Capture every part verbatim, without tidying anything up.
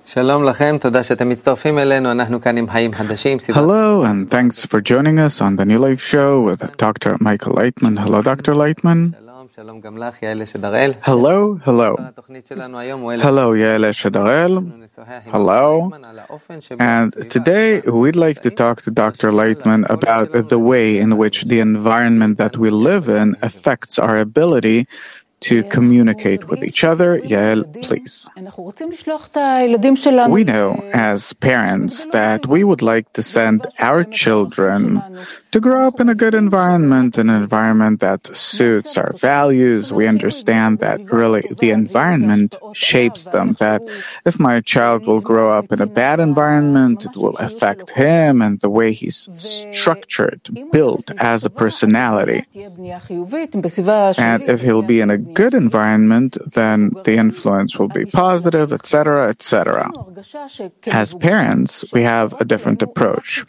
שלום לכם, תודה שאתם מצטרפים אלינו, אנחנו כאן עם חיים חדשים. Hello, and thanks for joining us on the New Life Show with Doctor Michael Leitman. Hello, Doctor Leitman. שלום, שלום גם לך, יעל שדראל. Hello, hello. Hello, Yael Shadarel. Hello. And today we'd like to talk to Doctor Leitman about the way in which the environment that we live in affects our ability to communicate with each other. Yael, please. We know as parents that we would like to send our children to grow up in a good environment, an environment that suits our values. We understand that really the environment shapes them, that if my child will grow up in a bad environment, it will affect him and the way he's structured, built as a personality. And if he'll be in a good environment, then the influence will be positive, et cetera, et cetera. As parents, we have a different approach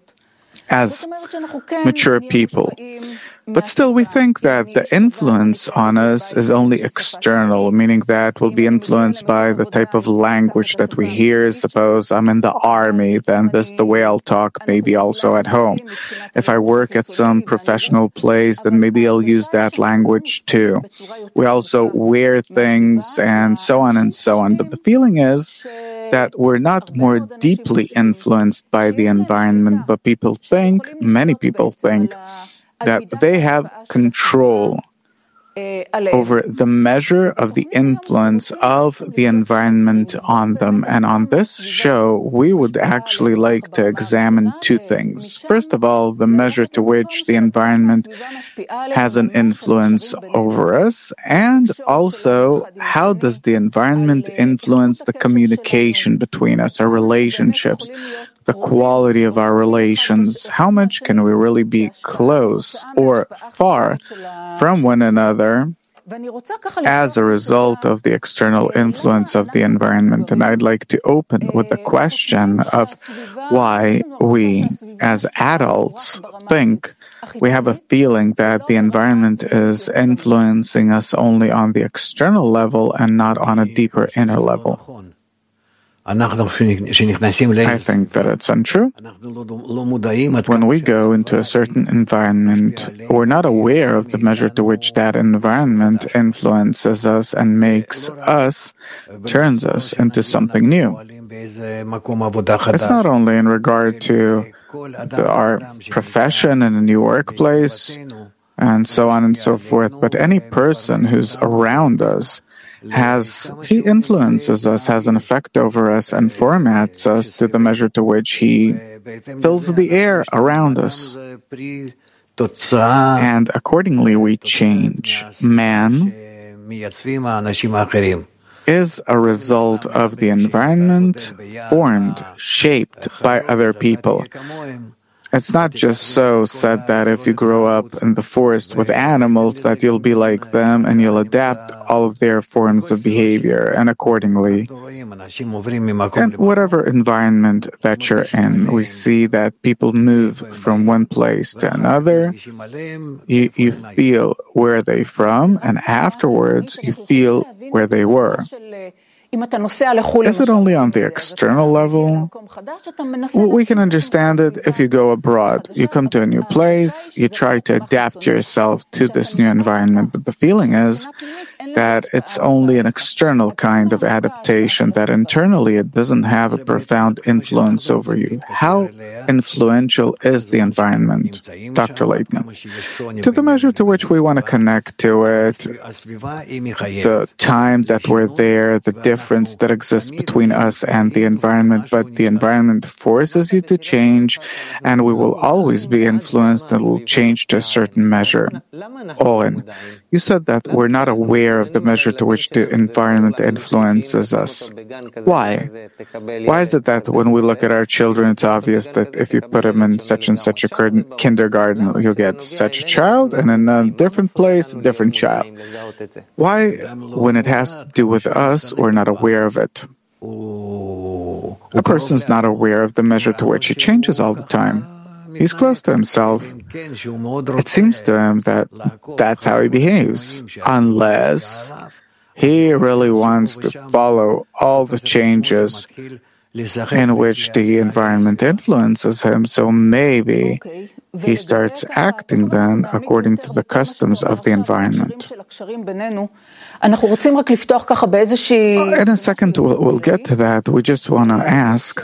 as mature people. But still, we think that the influence on us is only external, meaning that we'll be influenced by the type of language that we hear. Suppose I'm in the army, then this is the way I'll talk, maybe also at home. If I work at some professional place, then maybe I'll use that language too. We also wear things and so on and so on. But the feeling is that we're not more deeply influenced by the environment, but people think, many people think, that they have control over the measure of the influence of the environment on them. And on this show, we would actually like to examine two things. First of all, the measure to which the environment has an influence over us, and also how does the environment influence the communication between us, our relationships, the quality of our relations. How much can we really be close or far from one another as a result of the external influence of the environment? And I'd like to open with the question of why we, as adults, think we have a feeling that the environment is influencing us only on the external level and not on a deeper inner level. I think that it's untrue. When we go into a certain environment, we're not aware of the measure to which that environment influences us and makes us, turns us into something new. It's not only in regard to the, our profession in a new workplace and so on and so forth, but any person who's around us has, he influences us, has an effect over us, and formats us to the measure to which he fills the air around us. And accordingly, we change. Man is a result of the environment formed, shaped by other people. It's not just so said that if you grow up in the forest with animals that you'll be like them and you'll adapt all of their forms of behavior and accordingly. And whatever environment that you're in, we see that people move from one place to another. You, you feel where they're from, and afterwards you feel where they were. Is it only on the external level? We can understand it if you go abroad. You come to a new place, you try to adapt yourself to this new environment, but the feeling is that it's only an external kind of adaptation, that internally it doesn't have a profound influence over you. How influential is the environment, Doctor Leitman? To the measure to which we want to connect to it, the time that we're there, the difference that exists between us and the environment, but the environment forces you to change, and we will always be influenced and will change to a certain measure. Owen, you said that we're not aware of the measure to which the environment influences us. Why? Why is it that when we look at our children, it's obvious that if you put them in such and such a kindergarten, you'll get such a child, and in a different place, a different child? Why, when it has to do with us, we're not aware of it? A person's not aware of the measure to which he changes all the time. He's close to himself. It seems to him that that's how he behaves, unless He really wants to follow all the changes in which the environment influences him, so maybe he starts acting then according to the customs of the environment. In a second, we'll, we'll get to that. We just want to ask,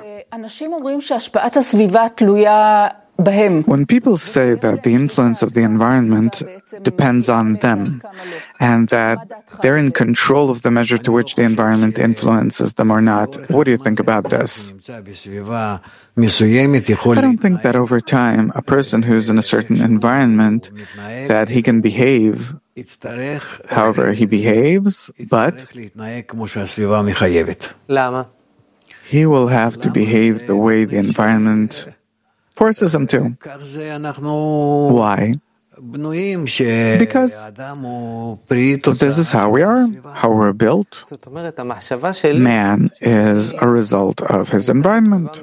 when people say that the influence of the environment depends on them and that they're in control of the measure to which the environment influences them or not, what do you think about this? I don't think that over time, a person who's in a certain environment, that he can behave however he behaves, but he will have to behave the way the environment forces him to. Why? Because this is how we are, how we're built. Man is a result of his environment.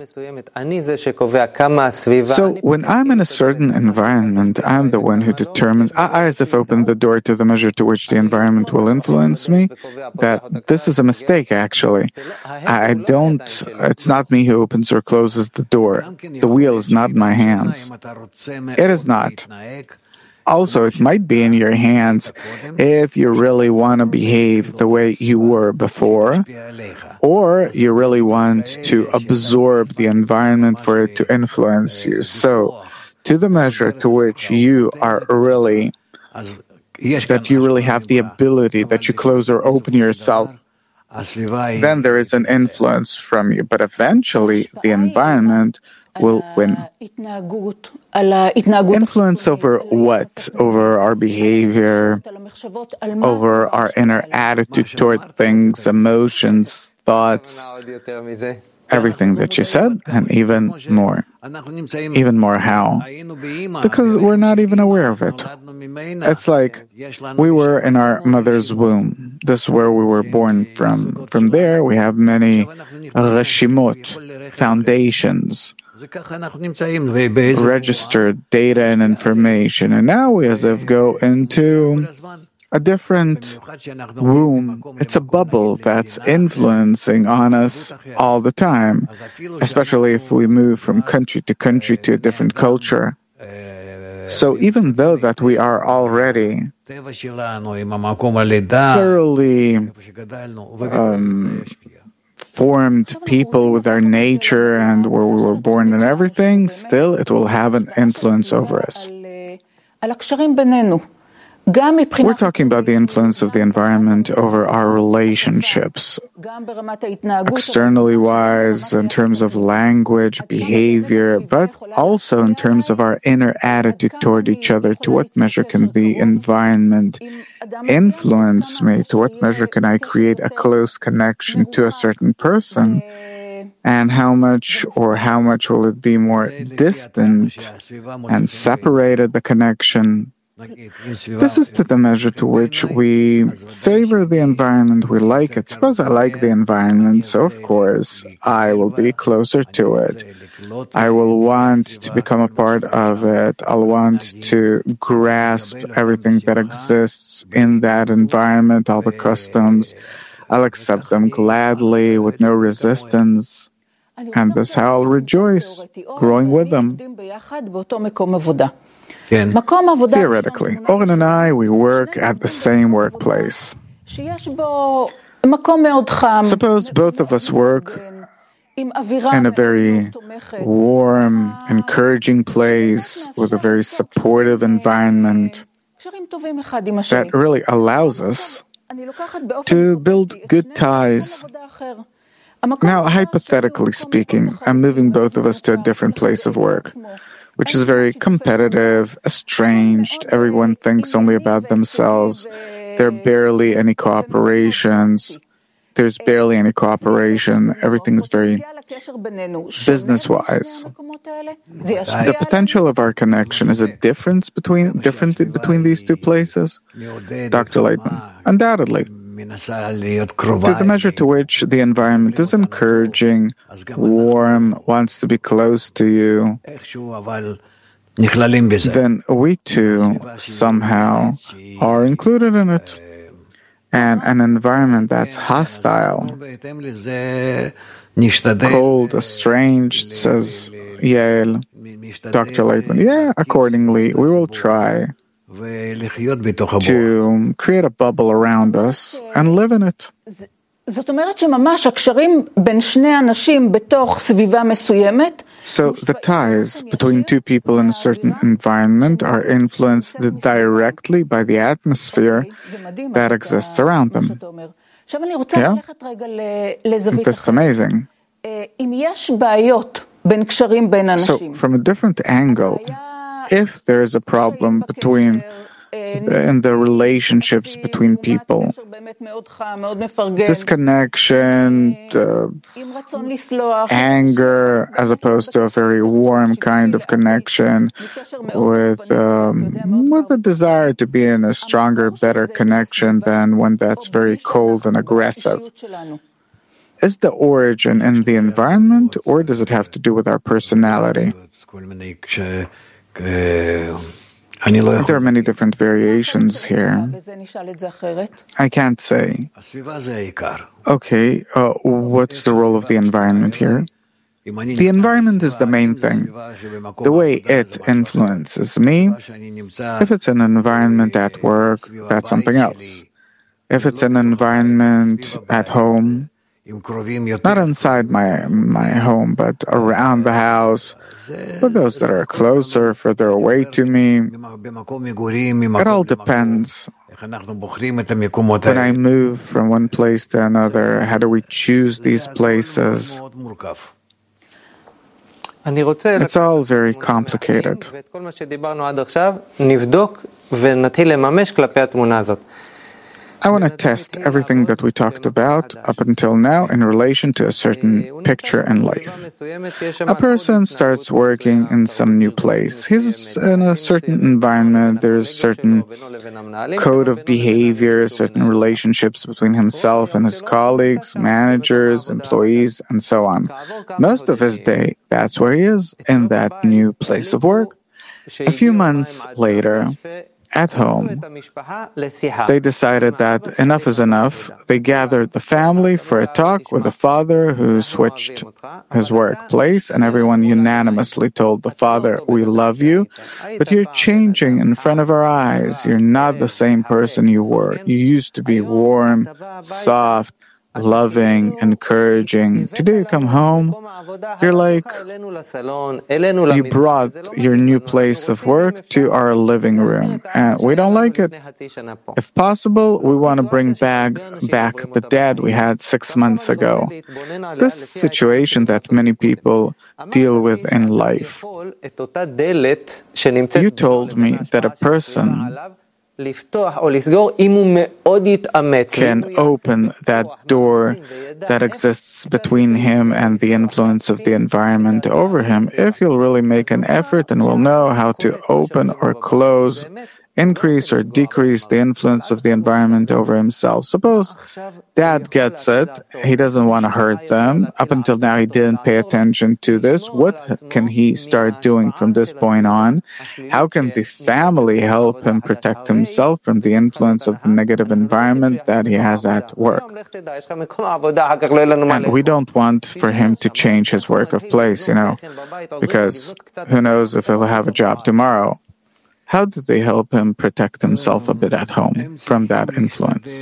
So when I'm in a certain environment, I'm the one who determines, I, as if open the door to the measure to which the environment will influence me, that this is a mistake, actually. I don't, it's not me who opens or closes the door. The wheel is not in my hands. It is not. Also, it might be in your hands if you really want to behave the way you were before, or you really want to absorb the environment for it to influence you. So, to the measure to which you are really, that you really have the ability, that you close or open yourself, then there is an influence from you. But eventually, the environment will win. Influence over what? Over our behavior, over our inner attitude toward things, emotions, thoughts, everything that you said, and even more. Even more how? Because we're not even aware of it. It's like we were in our mother's womb. This is where we were born from. From there, we have many reshimot, foundations, registered data and information, and now we as if go into a different womb. It's a bubble that's influencing on us all the time, especially if we move from country to country to a different culture. So even though that we are already thoroughly um, formed people with our nature and where we were born and everything, still it will have an influence over us. We're talking about the influence of the environment over our relationships, externally wise, in terms of language, behavior, but also in terms of our inner attitude toward each other. To what measure can the environment influence me? To what measure can I create a close connection to a certain person? And how much or how much will it be more distant and separated, the connection? This is to the measure to which we favor the environment, we like it. Suppose I like the environment, so of course I will be closer to it. I will want to become a part of it. I'll want to grasp everything that exists in that environment, all the customs. I'll accept them gladly with no resistance. And this is how I'll rejoice, growing with them. Theoretically, Oren and I, we work at the same workplace. Suppose both of us work in a very warm, encouraging place with a very supportive environment that really allows us to build good ties. Now, hypothetically speaking, I'm moving both of us to a different place of work, which is very competitive, estranged. Everyone thinks only about themselves. There are barely any cooperations. There's barely any cooperation. Everything is very business-wise. The potential of our connection is a difference between different between these two places, Doctor Leitman. Undoubtedly. To the measure to which the environment is encouraging, warm, wants to be close to you, then we too somehow are included in it. and an environment that's hostile, cold, estranged, says Yael. Doctor Laitman, yeah, accordingly, we will try to create a bubble around us and live in it. זאת אומרת שממש הקשרים בין שני אנשים בתוך סביבה מסוימת. So the ties between two people in a certain environment are influenced directly by the atmosphere that exists around them. עכשיו אני רוצה ללכת רגע לזווית אחרת. This is amazing. אם יש בעיות בין קשרים בין אנשים. So from a different angle, if there is a problem between in the relationships between people, disconnection, uh, anger, as opposed to a very warm kind of connection, with um, with a desire to be in a stronger, better connection than one that's very cold and aggressive. Is the origin in the environment, or does it have to do with our personality? There are many different variations here. I can't say. Okay, uh, what's the role of the environment here? The environment is the main thing. The way it influences me, if it's an environment at work, that's something else. If it's an environment at home, not inside my my home, but around the house, for those that are closer, further away to me, it all depends. When I move from one place to another, how do we choose these places? It's all very complicated. I want to test everything that we talked about up until now in relation to a certain picture in life. A person starts working in some new place. He's in a certain environment. There's a certain code of behavior, certain relationships between himself and his colleagues, managers, employees, and so on. Most of his day, that's where he is, in that new place of work. A few months later, at home, they decided that enough is enough. They gathered the family for a talk with the father, who switched his workplace, and everyone unanimously told the father, "We love you, but you're changing in front of our eyes. You're not the same person you were. You used to be warm, soft, loving, encouraging. Today you come home, you're like, you brought your new place of work to our living room, and we don't like it. If possible, we want to bring back, back the dad we had six months ago." This situation that many people deal with in life. You told me that a person can open that door that exists between him and the influence of the environment over him if he'll really make an effort and will know how to open or close, increase or decrease the influence of the environment over himself. Suppose dad gets it, he doesn't want to hurt them. Up until now, he didn't pay attention to this. What can he start doing from this point on? How can the family help him protect himself from the influence of the negative environment that he has at work? And we don't want for him to change his work of place, you know, because who knows if he'll have a job tomorrow. How do they help him protect himself a bit at home from that influence?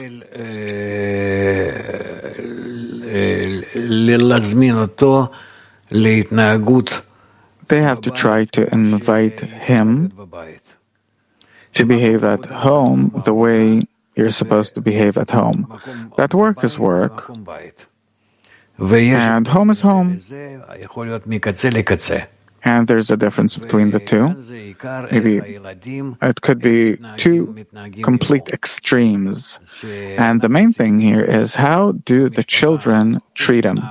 They have to try to invite him to behave at home the way you're supposed to behave at home. That work is work, and home is home. And there's a difference between the two. Maybe it could be two complete extremes. And the main thing here is, how do the children treat him?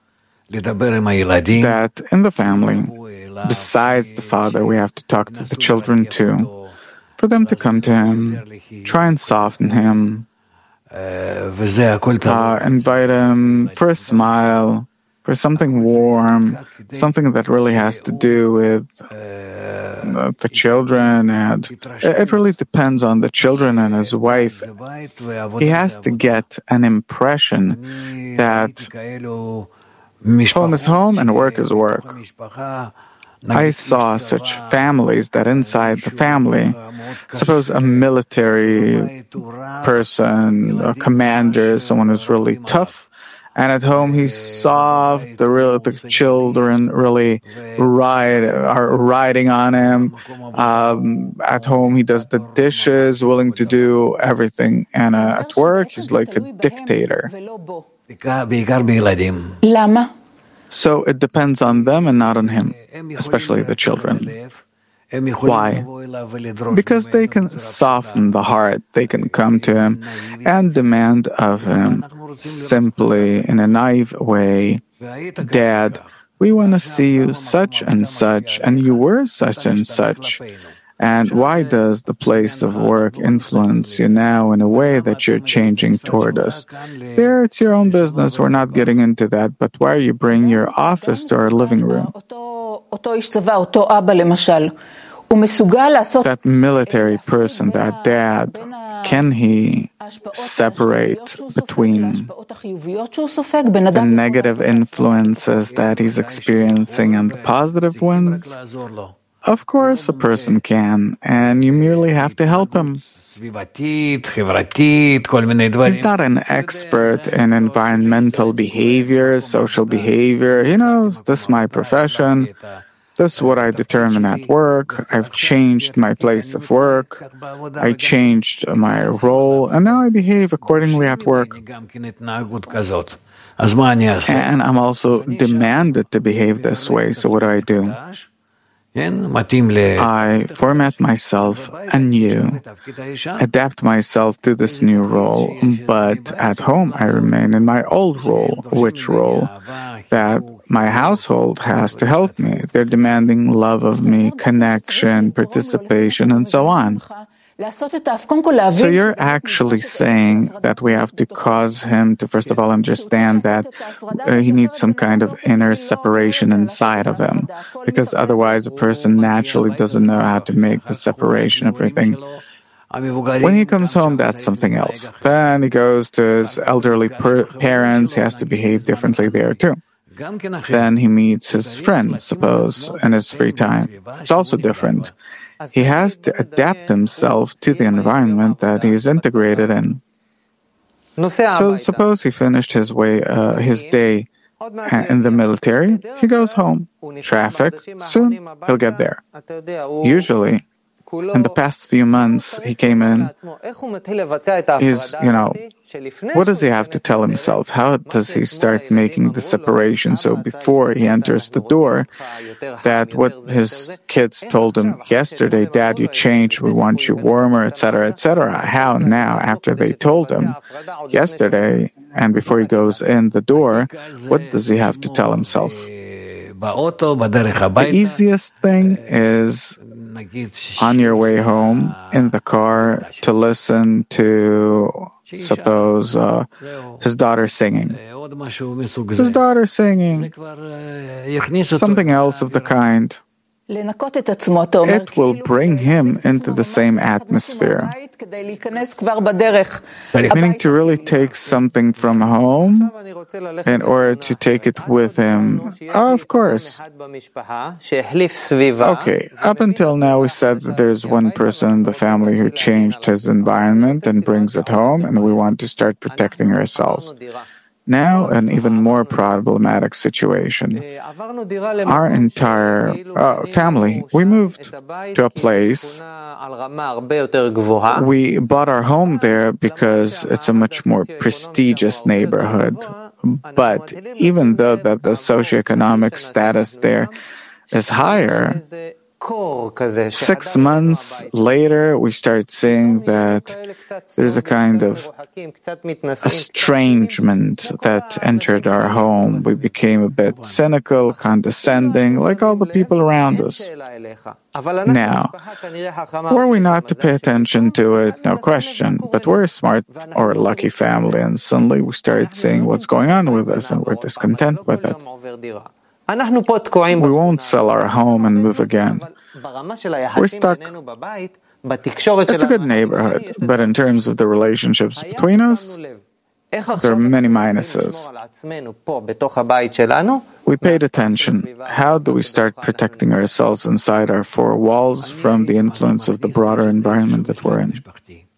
That in the family, besides the father, we have to talk to the children too, for them to come to him, try and soften him, uh, invite him for a smile, for something warm, something that really has to do with uh, the children, and it really depends on the children and his wife. He has to get an impression that home is home and work is work. I saw such families that inside the family, suppose a military person, a commander, someone who's really tough, and at home he's soft, the, real, the children really ride, are riding on him. Um, at home he does the dishes, willing to do everything. And uh, at work he's like a dictator. Lama? So it depends on them and not on him, especially the children. Why? Because they can soften the heart, they can come to him and demand of him simply in a naive way, Dad, we want to see you such and such, and you were such and such. And why does the place of work influence you now in a way that you're changing toward us? There, it's your own business. We're not getting into that. But why are you bringing your office to our living room? That military person, that dad, can he separate between the negative influences that he's experiencing and the positive ones? Of course, a person can, and you merely have to help him. He's not an expert in environmental behavior, social behavior. He knows, this is my profession. This is what I determine at work. I've changed my place of work. I changed my role, and now I behave accordingly at work. And I'm also demanded to behave this way, so what do I do? I format myself anew, adapt myself to this new role, but at home I remain in my old role. Which role? That my household has to help me. They're demanding love of me, connection, participation, and so on. So you're actually saying that we have to cause him to, first of all, understand that uh, he needs some kind of inner separation inside of him, because otherwise a person naturally doesn't know how to make the separation of everything. When he comes home, that's something else. Then he goes to his elderly per- parents, he has to behave differently there too. Then he meets his friends, suppose, in his free time. It's also different. He has to adapt himself to the environment that he is integrated in. So suppose he finished his way, uh, his day in the military, he goes home. Traffic, soon he'll get there. Usually, in the past few months, he came in, he's, you know, what does he have to tell himself? How does he start making the separation? So before he enters the door, that what his kids told him yesterday, Dad, you changed, we want you warmer, et cetera, et cetera. How now, after they told him yesterday, and before he goes in the door, what does he have to tell himself? The easiest thing is on your way home in the car to listen to, suppose, uh, his daughter singing. His daughter singing. Something else of the kind. It will bring him into the same atmosphere. Meaning to really take something from home in order to take it with him. Oh, of course. Okay, up until now we said that there's one person in the family who changed his environment and brings it home, and we want to start protecting ourselves. Now, an even more problematic situation. Our entire uh, family, we moved to a place. We bought our home there because it's a much more prestigious neighborhood. But even though that the socioeconomic status there is higher, Six months later, we start seeing that there's a kind of estrangement that entered our home. We became a bit cynical, condescending, like all the people around us. Now, were we not to pay attention to it? No question. But we're a smart or a lucky family, and suddenly we started seeing what's going on with us, and we're discontent with it. We won't sell our home and move again. We're stuck. It's a good neighborhood, but in terms of the relationships between us, there are many minuses. We paid attention. How do we start protecting ourselves inside our four walls from the influence of the broader environment that we're in?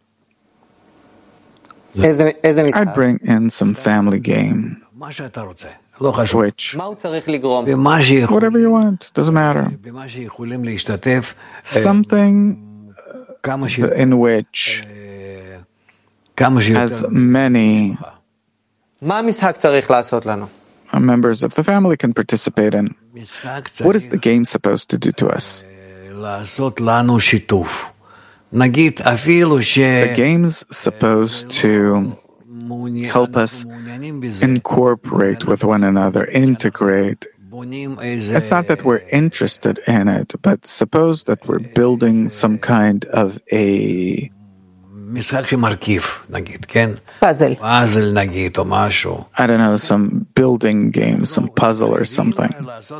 I'd bring in some family game. Which, whatever you want, doesn't matter. Something in which as many members of the family can participate in. What is the game supposed to do to us? The game's supposed to help us incorporate with one another, integrate. It's not that we're interested in it, but suppose that we're building some kind of a puzzle. I don't know, some building game, some puzzle or something.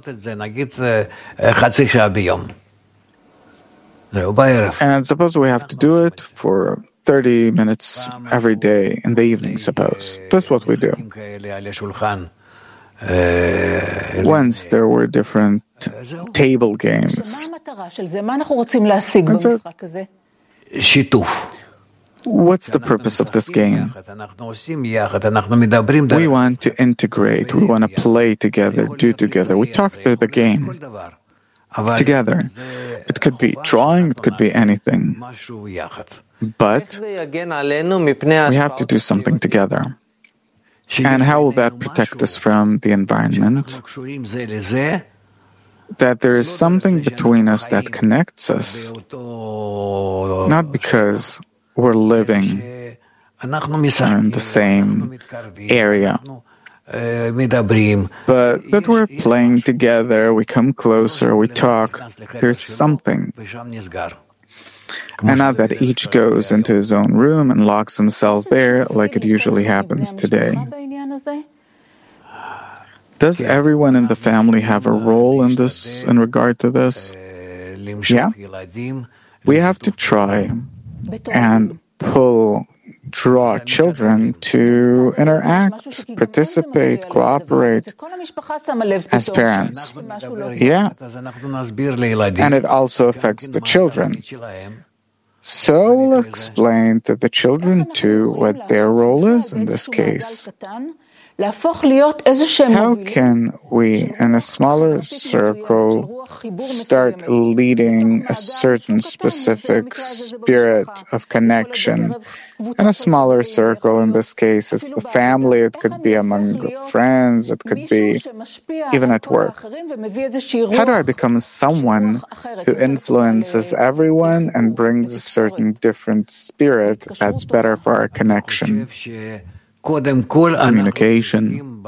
And suppose we have to do it for thirty minutes every day in the evening, suppose. That's what we do. Once there were different table games. What's the purpose of this game? We want to integrate, we want to play together, do together. We talk through the game together. It could be drawing, it could be anything. But we have to do something together. And how will that protect us from the environment? That there is something between us that connects us, not because we're living in the same area, but that we're playing together, we come closer, we talk, there's something. And not that each goes into his own room and locks himself there like it usually happens today. Does everyone in the family have a role in this, in regard to this? Yeah. We have to try and pull, draw children to interact, participate, cooperate as parents. Yeah. And it also affects the children. So we'll explain to the children too what their role is in this case. How can we, in a smaller circle, start leading a certain specific spirit of connection? In a smaller circle, in this case, it's the family, it could be among friends, it could be even at work. How do I become someone who influences everyone and brings a certain different spirit that's better for our connection? Communication.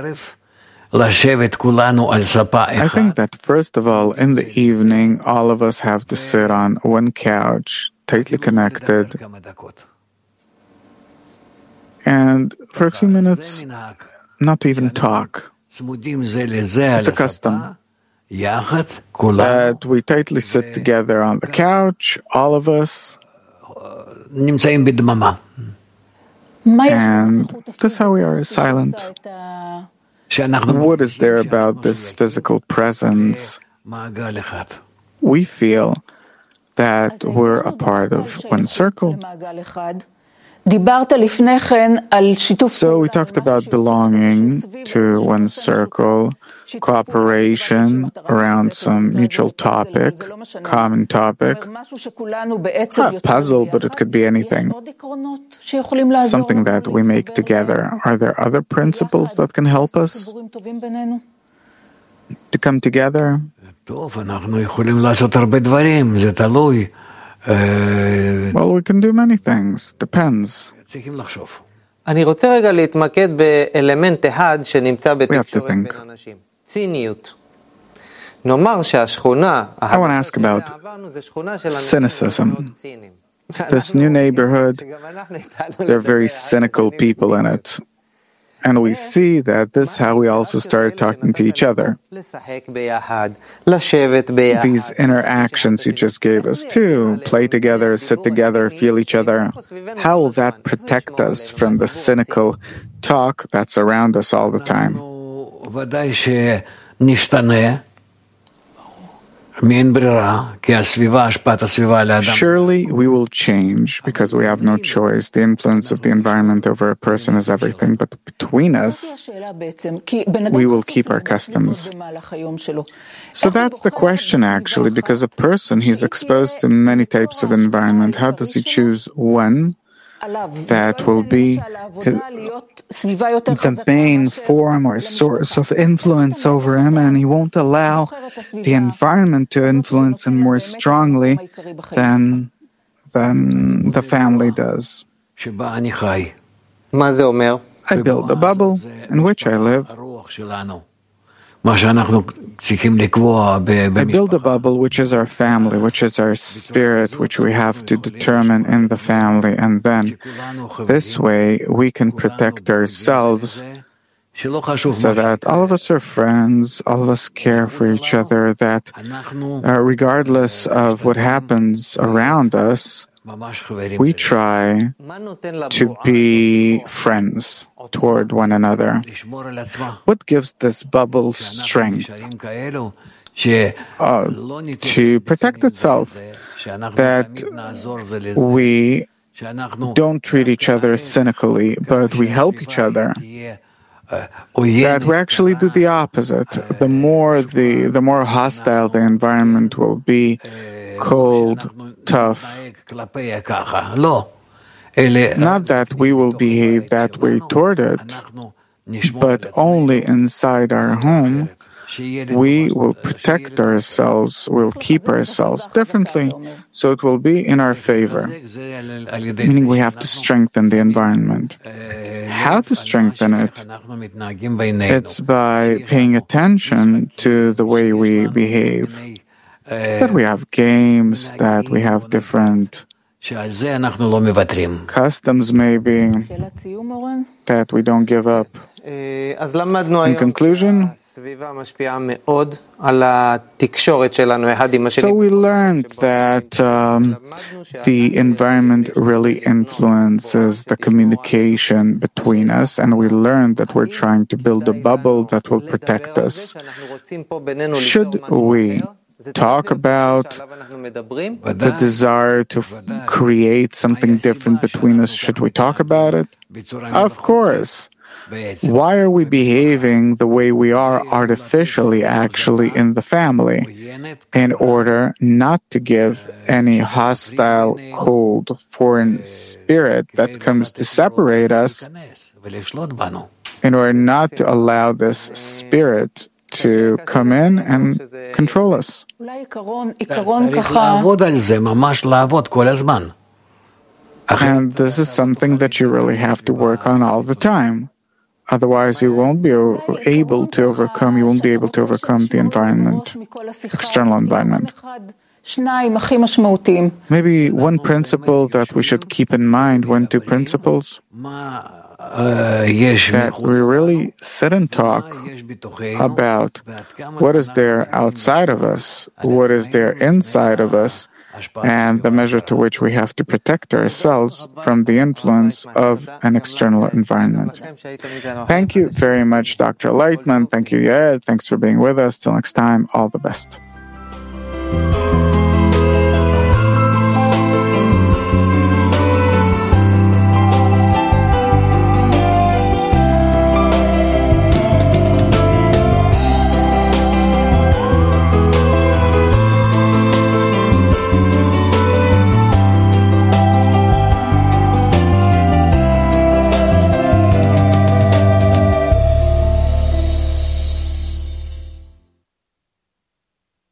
I think that first of all, in the evening, all of us have to sit on one couch, tightly connected, and for a few minutes, not even talk. It's a custom that we tightly sit together on the couch, all of us, and that's how we are, silent. What is there about this physical presence? We feel that we're a part of one circle. So we talked about belonging to one circle, cooperation around some mutual topic, common topic. It's not a puzzle, but it could be anything. Something that we make together. Are there other principles that can help us to come together? Well, we can do many things. Depends. אני רוצה רגע להתמקד באלמנט אחד שנמצא בתקשורת בין think. אנשים. ציניות. נאמר שהשכונה, I want to ask about עברנו, זה שכונה של אנשים cynicism. מאוד ציניים. This new neighborhood, שגם אנחנו התחלנו there are very לדבר, cynical אנשים people in ציניים. it. And we see that this is how we also started talking to each other. לשחק ביחד, לשבת ביחד. These interactions you just gave us too, play together, sit together, feel each other. How will that protect us from the cynical talk that's around us all the time? ודאי שנשתנה. Surely we will change because we have no choice. The influence of the environment over a person is everything, but between us, we will keep our customs. So that's the question actually, because a person, he's exposed to many types of environment. How does he choose one that will be his, the main form or source of influence over him, and he won't allow the environment to influence him more strongly than, than the family does? מה זה אומר? I build a bubble in which I live. I build a bubble which is our family, which is our spirit, which we have to determine in the family, and then this way we can protect ourselves so that all of us are friends, all of us care for each other, that uh, regardless of what happens around us, we try to be friends toward one another. What gives this bubble strength? Uh, to protect itself, that we don't treat each other cynically, but we help each other. That we actually do the opposite. The more the the more hostile the environment will be, cold, tough. Not that we will behave that way toward it, but only inside our home, we will protect ourselves, we'll keep ourselves differently, so it will be in our favor. Meaning we have to strengthen the environment. How to strengthen it? It's by paying attention to the way we behave. That we have games, that we have different customs maybe, that we don't give up. In conclusion, so we learned that um, the environment really influences the communication between us, and we learned that we're trying to build a bubble that will protect us. Should we talk about the desire to f- create something different between us? Should we talk about it? Of course. Why are we behaving the way we are artificially, actually, in the family? In order not to give any hostile, cold, foreign spirit that comes to separate us, in order not to allow this spirit to come in and control us. And this is something that you really have to work on all the time. Otherwise, you won't be able to overcome, you won't be able to overcome the environment, external environment. Maybe one principle that we should keep in mind, one, two principles, that we really sit and talk about what is there outside of us, what is there inside of us, and the measure to which we have to protect ourselves from the influence of an external environment. Thank you very much, Doctor Lightman. Thank you, Yael. Thanks for being with us. Till next time, all the best.